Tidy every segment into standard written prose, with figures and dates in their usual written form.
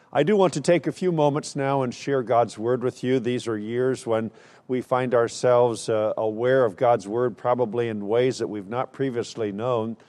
I do want to take a few moments now and share God's Word with you. These are years when we find ourselves aware of God's Word probably in ways that we've not previously known.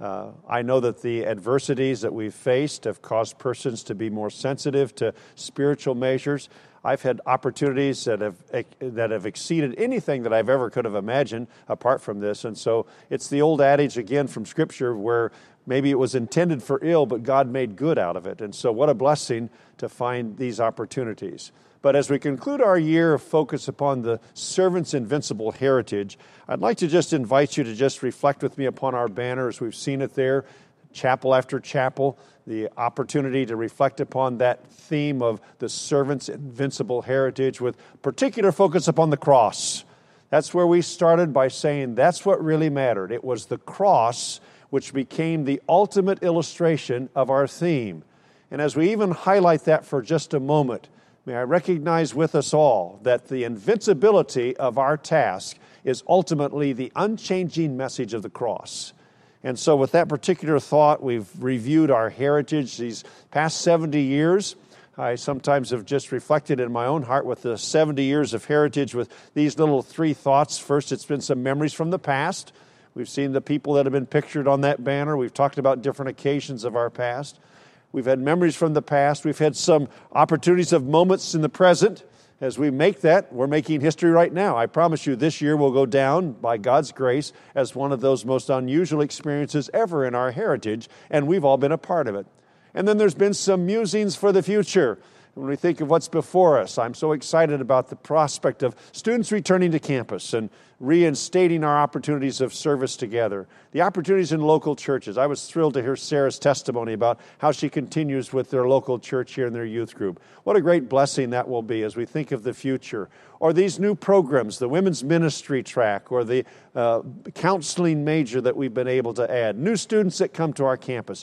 I know that the adversities that we've faced have caused persons to be more sensitive to spiritual measures. I've had opportunities that have exceeded anything that I've ever could have imagined apart from this. And so it's the old adage again from Scripture where maybe it was intended for ill, but God made good out of it. And so what a blessing to find these opportunities. But as we conclude our year of focus upon the servant's invincible heritage, I'd like to just invite you to just reflect with me upon our banner as we've seen it there, chapel after chapel, the opportunity to reflect upon that theme of the servant's invincible heritage with particular focus upon the cross. That's where we started by saying that's what really mattered. It was the cross which became the ultimate illustration of our theme. And as we even highlight that for just a moment, may I recognize with us all that the invincibility of our task is ultimately the unchanging message of the cross. And so with that particular thought, we've reviewed our heritage these past 70 years. I sometimes have just reflected in my own heart with the 70 years of heritage with these little three thoughts. First, it's been some memories from the past. We've seen the people that have been pictured on that banner. We've talked about different occasions of our past. We've had memories from the past. We've had some opportunities of moments in the present. As we make that, we're making history right now. I promise you this year will go down, by God's grace, as one of those most unusual experiences ever in our heritage, and we've all been a part of it. And then there's been some musings for the future. When we think of what's before us, I'm so excited about the prospect of students returning to campus and reinstating our opportunities of service together. The opportunities in local churches. I was thrilled to hear Sarah's testimony about how she continues with their local church here in their youth group. What a great blessing that will be as we think of the future. Or these new programs, the women's ministry track or the counseling major that we've been able to add. New students that come to our campus.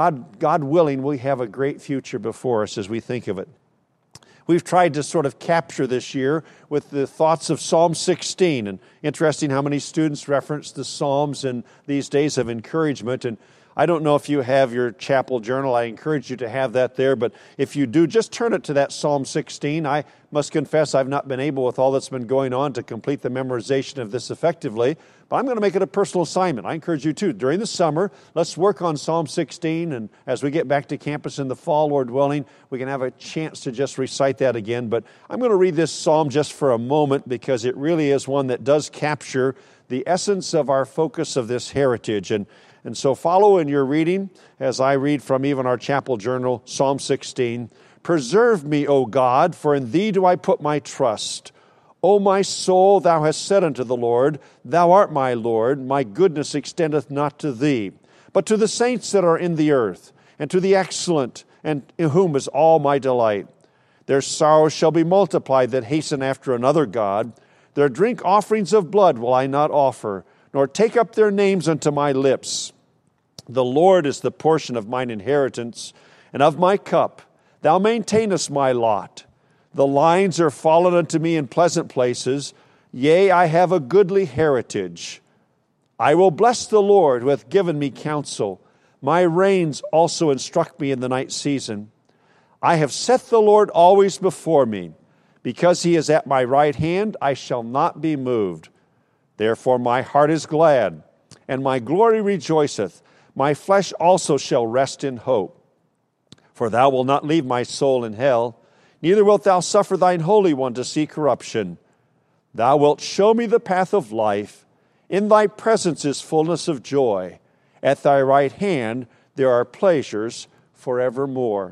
God willing, we have a great future before us as we think of it. We've tried to sort of capture this year with the thoughts of Psalm 16. And interesting how many students reference the Psalms in these days of encouragement. And I don't know if you have your chapel journal. I encourage you to have that there. But if you do, just turn it to that Psalm 16. I must confess I've not been able, with all that's been going on, to complete the memorization of this effectively. But I'm going to make it a personal assignment. I encourage you too. During the summer, let's work on Psalm 16. And as we get back to campus in the fall, Lord willing, we can have a chance to just recite that again. But I'm going to read this psalm just for a moment because it really is one that does capture the essence of our focus of this heritage. And so follow in your reading as I read from even our chapel journal, Psalm 16. Preserve me, O God, for in thee do I put my trust. O my soul, thou hast said unto the Lord, thou art my Lord, my goodness extendeth not to thee, but to the saints that are in the earth, and to the excellent, and in whom is all my delight. Their sorrows shall be multiplied that hasten after another God. Their drink offerings of blood will I not offer, nor take up their names unto my lips. The Lord is the portion of mine inheritance, and of my cup. Thou maintainest my lot. The lines are fallen unto me in pleasant places. Yea, I have a goodly heritage. I will bless the Lord who hath given me counsel. My reins also instruct me in the night season. I have set the Lord always before me. Because he is at my right hand, I shall not be moved. Therefore my heart is glad, and my glory rejoiceth. My flesh also shall rest in hope. For thou wilt not leave my soul in hell, neither wilt thou suffer thine Holy One to see corruption. Thou wilt show me the path of life. In thy presence is fullness of joy. At thy right hand there are pleasures forevermore.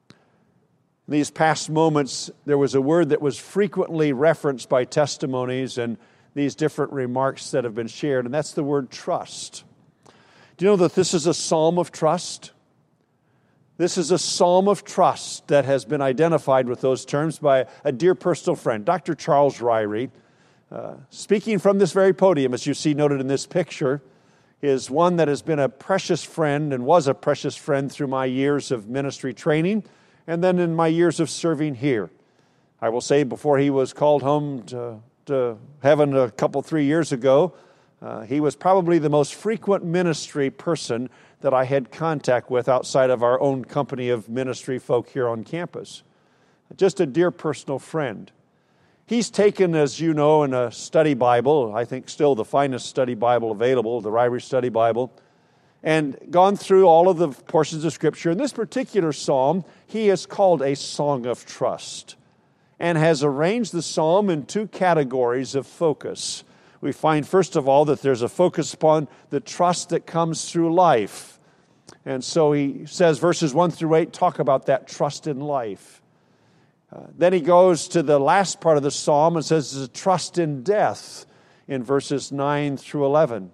In these past moments, there was a word that was frequently referenced by testimonies and these different remarks that have been shared, and that's the word trust. Do you know that this is a psalm of trust? This is a psalm of trust that has been identified with those terms by a dear personal friend, Dr. Charles Ryrie. Speaking from this very podium, as you see noted in this picture, is one that has been a precious friend and was a precious friend through my years of ministry training and then in my years of serving here. I will say before he was called home to heaven a couple, 3 years ago, he was probably the most frequent ministry person that I had contact with outside of our own company of ministry folk here on campus. Just a dear personal friend. He's taken, as you know, in a study Bible, I think still the finest study Bible available, the Ryrie Study Bible, and gone through all of the portions of Scripture. In this particular psalm, he has called a song of trust and has arranged the psalm in two categories of focus. We find, first of all, that there's a focus upon the trust that comes through life. And so he says verses 1 through 8 talk about that trust in life. Then he goes to the last part of the psalm and says there's a trust in death in verses 9 through 11.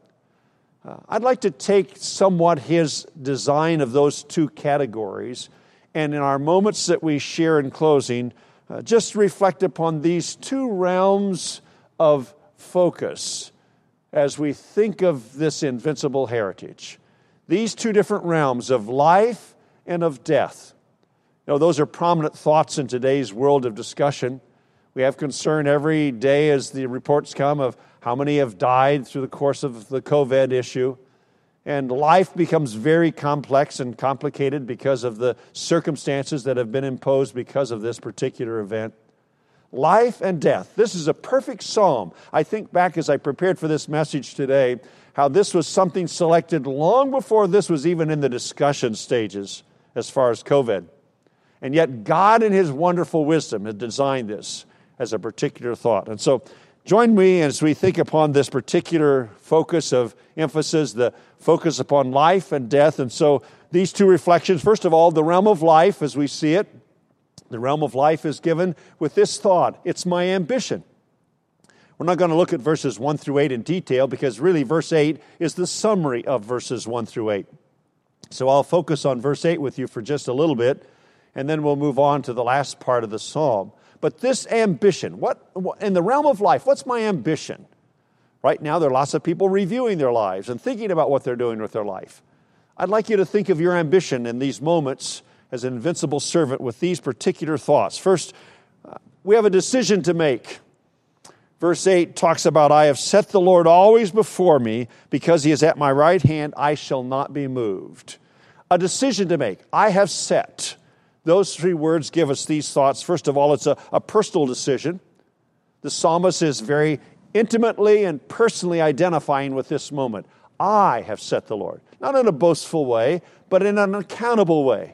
I'd like to take somewhat his design of those two categories, and in our moments that we share in closing, just reflect upon these two realms of focus as we think of this invincible heritage. These two different realms of life and of death. You know, those are prominent thoughts in today's world of discussion. We have concern every day as the reports come of how many have died through the course of the COVID issue. And life becomes very complex and complicated because of the circumstances that have been imposed because of this particular event. Life and death. This is a perfect psalm. I think back as I prepared for this message today, how this was something selected long before this was even in the discussion stages as far as COVID. And yet God in His wonderful wisdom had designed this as a particular thought. And so join me as we think upon this particular focus of emphasis, the focus upon life and death. And so these two reflections, first of all, the realm of life as we see it. The realm of life is given with this thought: it's my ambition. We're not going to look at verses 1 through 8 in detail because really verse 8 is the summary of verses 1 through 8. So I'll focus on verse 8 with you for just a little bit, and then we'll move on to the last part of the psalm. But this ambition, what in the realm of life, what's my ambition? Right now, there are lots of people reviewing their lives and thinking about what they're doing with their life. I'd like you to think of your ambition in these moments as an invincible servant with these particular thoughts. First, we have a decision to make. Verse 8 talks about, I have set the Lord always before me, because He is at my right hand, I shall not be moved. A decision to make. I have set. Those three words give us these thoughts. First of all, it's a personal decision. The psalmist is very intimately and personally identifying with this moment. I have set the Lord. Not in a boastful way, but in an accountable way.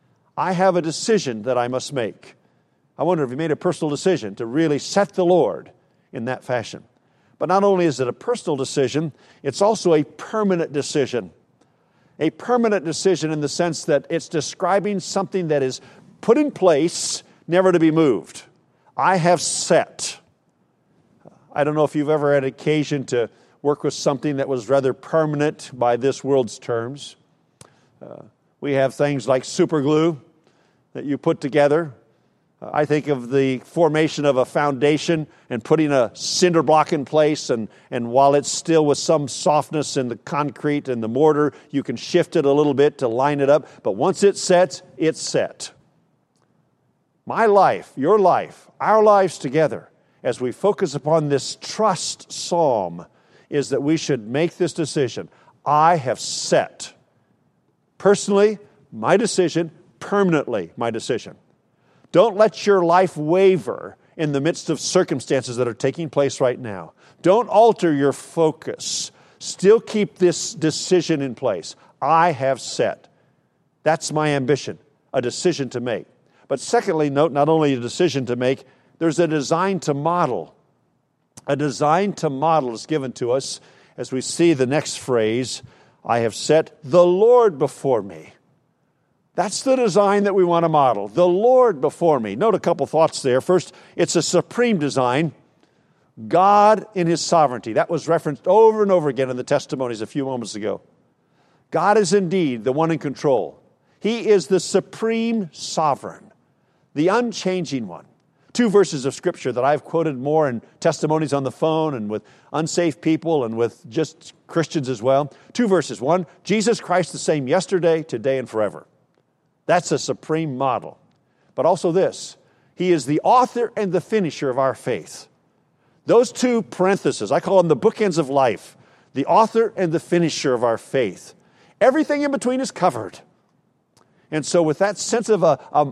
I have a decision that I must make. I wonder if you made a personal decision to really set the Lord in that fashion. But not only is it a personal decision, it's also a permanent decision. A permanent decision in the sense that it's describing something that is put in place, never to be moved. I have set. I don't know if you've ever had occasion to work with something that was rather permanent by this world's terms. We have things like super glue that you put together. I think of the formation of a foundation and putting a cinder block in place, and while it's still with some softness in the concrete and the mortar, you can shift it a little bit to line it up. But once it sets, it's set. My life, your life, our lives together, as we focus upon this trust psalm, is that we should make this decision. I have set. Personally, my decision. Permanently, my decision. Don't let your life waver in the midst of circumstances that are taking place right now. Don't alter your focus. Still keep this decision in place. I have set. That's my ambition, a decision to make. But secondly, note not only a decision to make, there's a design to model. A design to model is given to us as we see the next phrase, I have set the Lord before me. That's the design that we want to model. The Lord before me. Note a couple thoughts there. First, it's a supreme design. God in His sovereignty. That was referenced over and over again in the testimonies a few moments ago. God is indeed the one in control. He is the supreme sovereign, the unchanging one. Two verses of Scripture that I've quoted more in testimonies on the phone and with unsafe people and with just Christians as well. Two verses. One, Jesus Christ the same yesterday, today, and forever. That's a supreme model. But also this, He is the author and the finisher of our faith. Those two parentheses, I call them the bookends of life, the author and the finisher of our faith. Everything in between is covered. And so with that sense of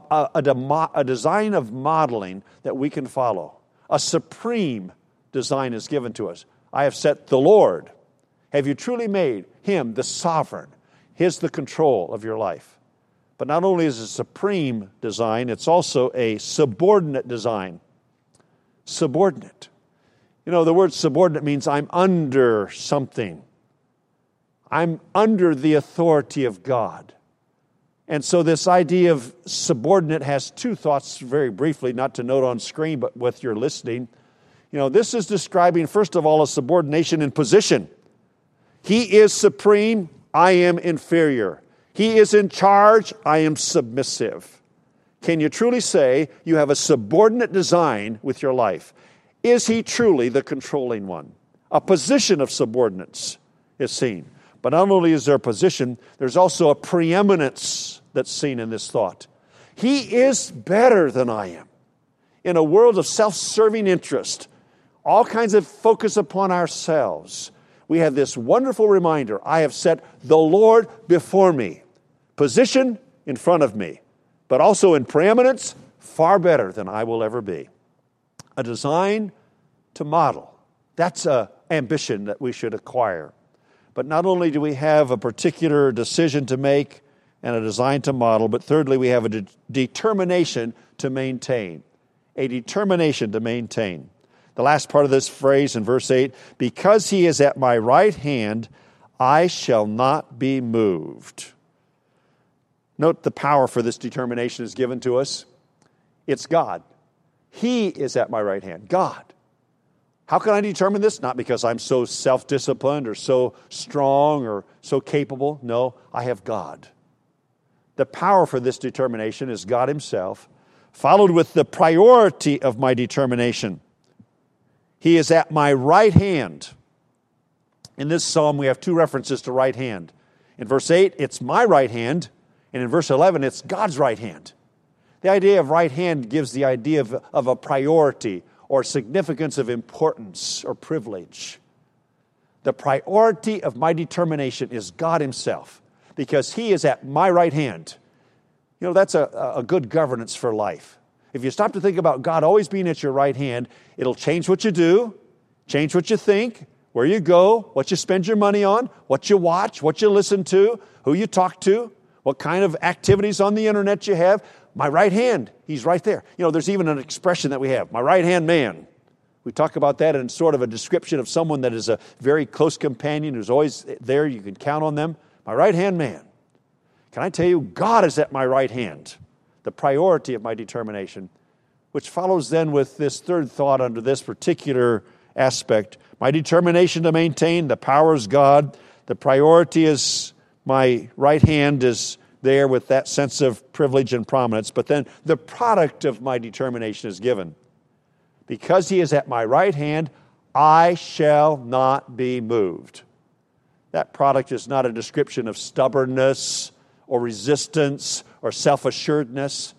a design of modeling that we can follow, a supreme design is given to us. I have set the Lord. Have you truly made Him the sovereign? His the control of your life. But not only is it a supreme design, it's also a subordinate design. Subordinate. You know, the word subordinate means I'm under something. I'm under the authority of God. And so this idea of subordinate has two thoughts very briefly, not to note on screen, but with your listening. You know, this is describing, first of all, a subordination in position. He is supreme, I am inferior. He is in charge, I am submissive. Can you truly say you have a subordinate design with your life? Is He truly the controlling one? A position of subordinates is seen. But not only is there a position, there's also a preeminence that's seen in this thought. He is better than I am. In a world of self-serving interest, all kinds of focus upon ourselves, we have this wonderful reminder, I have set the Lord before me. Position in front of me, but also in preeminence, far better than I will ever be. A design to model. That's an ambition that we should acquire. But not only do we have a particular decision to make and a design to model, but thirdly, we have a determination to maintain. A determination to maintain. The last part of this phrase in verse 8, because He is at my right hand, I shall not be moved. Note the power for this determination is given to us. It's God. He is at my right hand. God. How can I determine this? Not because I'm so self-disciplined or so strong or so capable. No, I have God. The power for this determination is God Himself, followed with the priority of my determination. He is at my right hand. In this psalm, we have two references to right hand. In verse 8, it's my right hand, and in verse 11, it's God's right hand. The idea of right hand gives the idea of a priority or significance of importance or privilege. The priority of my determination is God Himself, because He is at my right hand. You know, that's a good governance for life. If you stop to think about God always being at your right hand, it'll change what you do, change what you think, where you go, what you spend your money on, what you watch, what you listen to, who you talk to, what kind of activities on the internet you have. My right hand, He's right there. You know, there's even an expression that we have, my right-hand man. We talk about that in sort of a description of someone that is a very close companion who's always there. You can count on them. My right-hand man. Can I tell you, God is at my right hand, the priority of my determination, which follows then with this third thought under this particular aspect. My determination to maintain, the power is God. The priority is my right hand is there with that sense of privilege and prominence. But then the product of my determination is given. Because He is at my right hand, I shall not be moved. That product is not a description of stubbornness or resistance or self-assuredness.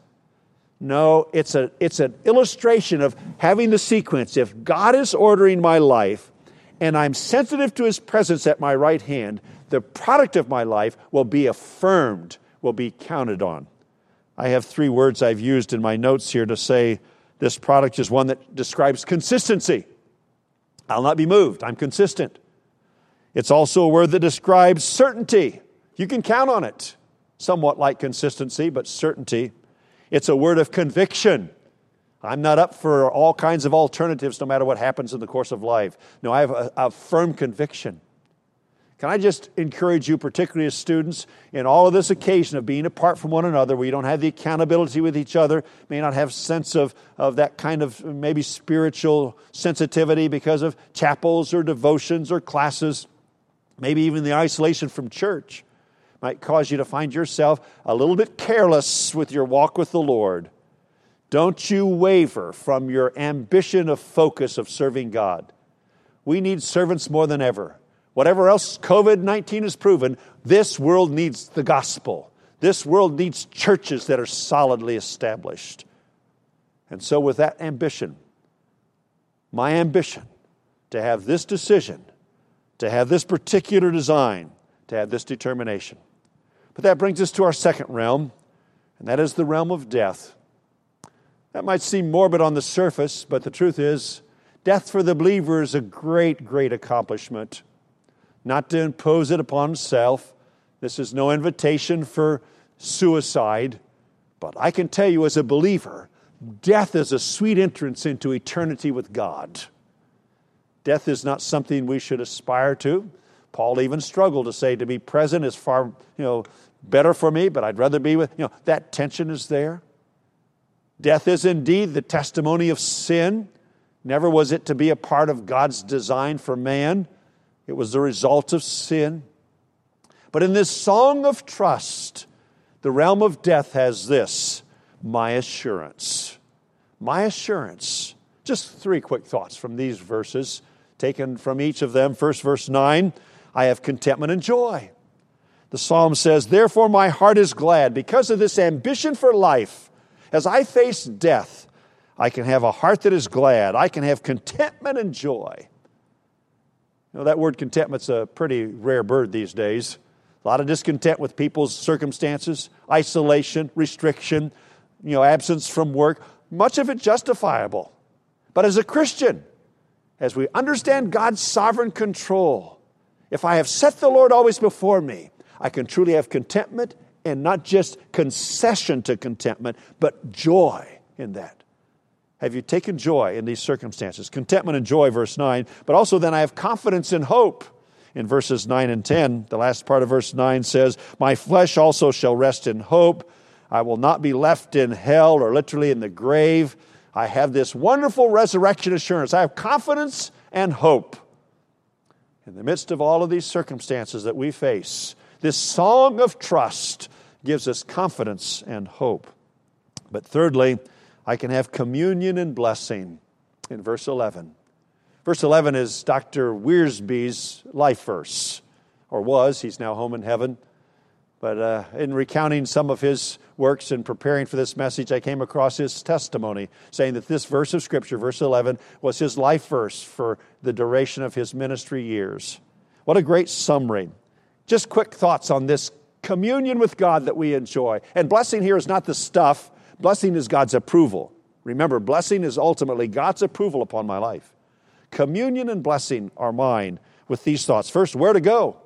No, it's an illustration of having the sequence. If God is ordering my life and I'm sensitive to His presence at my right hand, the product of my life will be affirmed, will be counted on. I have three words I've used in my notes here to say this product is one that describes consistency. I'll not be moved. I'm consistent. It's also a word that describes certainty. You can count on it. Somewhat like consistency, but certainty. It's a word of conviction. I'm not up for all kinds of alternatives no matter what happens in the course of life. No, I have a firm conviction. Can I just encourage you, particularly as students, in all of this occasion of being apart from one another, where you don't have the accountability with each other, may not have sense of that kind of maybe spiritual sensitivity because of chapels or devotions or classes, maybe even the isolation from church, might cause you to find yourself a little bit careless with your walk with the Lord. Don't you waver from your ambition of focus of serving God. We need servants more than ever. Whatever else COVID-19 has proven, this world needs the gospel. This world needs churches that are solidly established. And so with that ambition, my ambition to have this decision, to have this particular design, to have this determination. But that brings us to our second realm, and that is the realm of death. That might seem morbid on the surface, but the truth is, death for the believer is a great, great accomplishment. Not to impose it upon self. This is no invitation for suicide. But I can tell you as a believer, death is a sweet entrance into eternity with God. Death is not something we should aspire to. Paul even struggled to say to be present is far, better for me, but I'd rather be with, that tension is there. Death is indeed the testimony of sin. Never was it to be a part of God's design for man. It was the result of sin. But in this song of trust, the realm of death has this, my assurance. My assurance. Just 3 quick thoughts from these verses, taken from each of them. First, verse 9, I have contentment and joy. The psalm says, therefore my heart is glad. Because of this ambition for life, as I face death, I can have a heart that is glad. I can have contentment and joy. That word contentment's a pretty rare bird these days. A lot of discontent with people's circumstances, isolation, restriction, absence from work. Much of it justifiable. But as a Christian, as we understand God's sovereign control, if I have set the Lord always before me, I can truly have contentment, and not just concession to contentment, but joy in that. Have you taken joy in these circumstances? Contentment and joy, verse 9. But also then I have confidence and hope. In verses 9 and 10, the last part of verse 9 says, my flesh also shall rest in hope. I will not be left in hell or literally in the grave. I have this wonderful resurrection assurance. I have confidence and hope. In the midst of all of these circumstances that we face, this song of trust gives us confidence and hope. But thirdly, I can have communion and blessing in verse 11. Verse 11 is Dr. Wiersbe's life verse, or was. He's now home in heaven. But in recounting some of his works and preparing for this message, I came across his testimony saying that this verse of Scripture, verse 11, was his life verse for the duration of his ministry years. What a great summary. Just quick thoughts on this communion with God that we enjoy. And blessing here is not the stuff. Blessing is God's approval. Remember, blessing is ultimately God's approval upon my life. Communion and blessing are mine with these thoughts. First, where to go?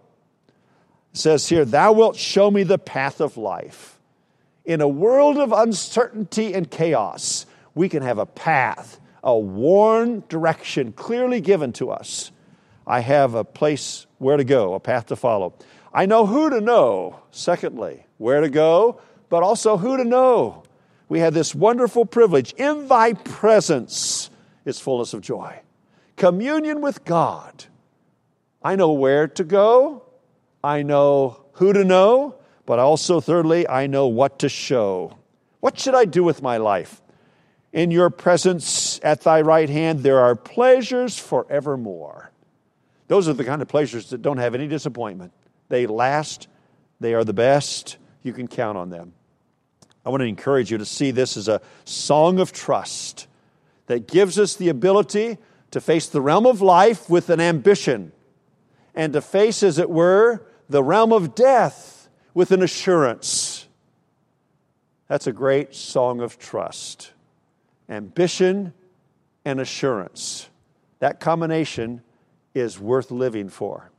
It says here, thou wilt show me the path of life. In a world of uncertainty and chaos, we can have a path, a worn direction clearly given to us. I have a place where to go, a path to follow. I know who to know. Secondly, where to go, but also who to know. We have this wonderful privilege. In thy presence is fullness of joy. Communion with God. I know where to go. I know who to know. But also, thirdly, I know what to show. What should I do with my life? In your presence at thy right hand, there are pleasures forevermore. Those are the kind of pleasures that don't have any disappointment. They last. They are the best. You can count on them. I want to encourage you to see this as a song of trust that gives us the ability to face the realm of life with an ambition and to face, as it were, the realm of death with an assurance. That's a great song of trust. Ambition and assurance. That combination is worth living for.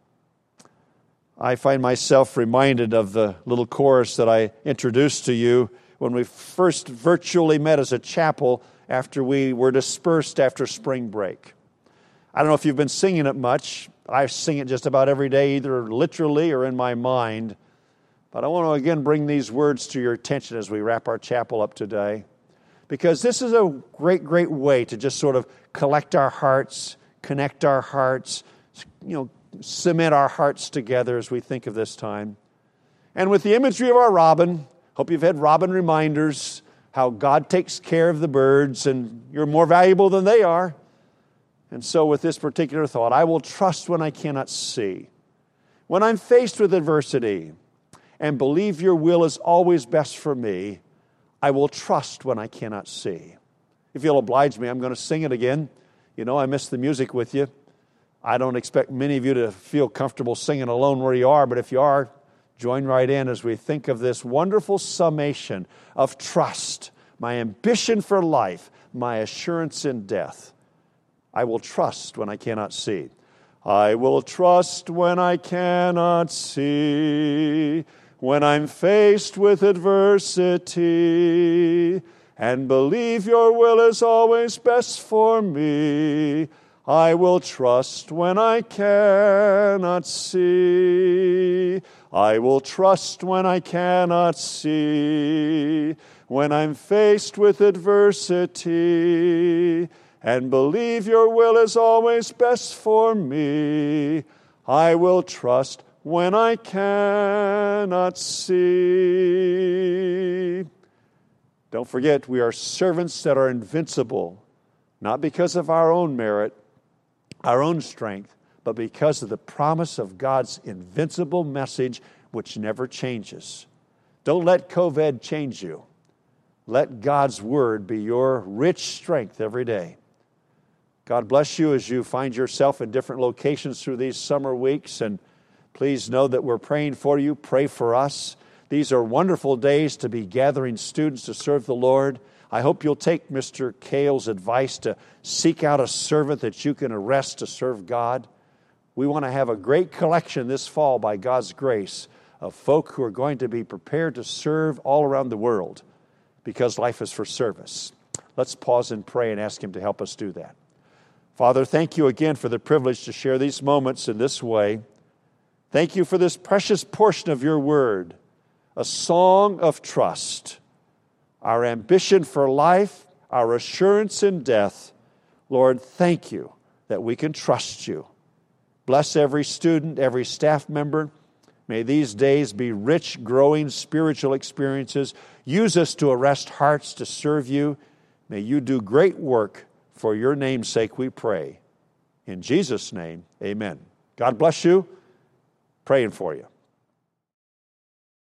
I find myself reminded of the little chorus that I introduced to you when we first virtually met as a chapel after we were dispersed after spring break. I don't know if you've been singing it much. I sing it just about every day, either literally or in my mind. But I want to again bring these words to your attention as we wrap our chapel up today. Because this is a great, great way to just sort of collect our hearts, connect our hearts, cement our hearts together as we think of this time. And with the imagery of our robin, hope you've had robin reminders, how God takes care of the birds, and you're more valuable than they are. And so with this particular thought, I will trust when I cannot see. When I'm faced with adversity and believe your will is always best for me, I will trust when I cannot see. If you'll oblige me, I'm going to sing it again. I missed the music with you. I don't expect many of you to feel comfortable singing alone where you are, but if you are, join right in as we think of this wonderful summation of trust, my ambition for life, my assurance in death. I will trust when I cannot see. I will trust when I cannot see, when I'm faced with adversity, and believe your will is always best for me. I will trust when I cannot see. I will trust when I cannot see, when I'm faced with adversity, and believe your will is always best for me. I will trust when I cannot see. Don't forget, we are servants that are invincible, not because of our own merit, our own strength, but because of the promise of God's invincible message, which never changes. Don't let COVID change you. Let God's word be your rich strength every day. God bless you as you find yourself in different locations through these summer weeks, and please know that we're praying for you. Pray for us. These are wonderful days to be gathering students to serve the Lord. I hope you'll take Mr. Cale's advice to seek out a servant that you can arrest to serve God. We want to have a great collection this fall by God's grace of folk who are going to be prepared to serve all around the world because life is for service. Let's pause and pray and ask Him to help us do that. Father, thank you again for the privilege to share these moments in this way. Thank you for this precious portion of your word, a song of trust, our ambition for life, our assurance in death. Lord, thank you that we can trust you. Bless every student, every staff member. May these days be rich, growing spiritual experiences. Use us to arrest hearts to serve you. May you do great work for your name's sake, we pray. In Jesus' name, amen. God bless you. Praying for you.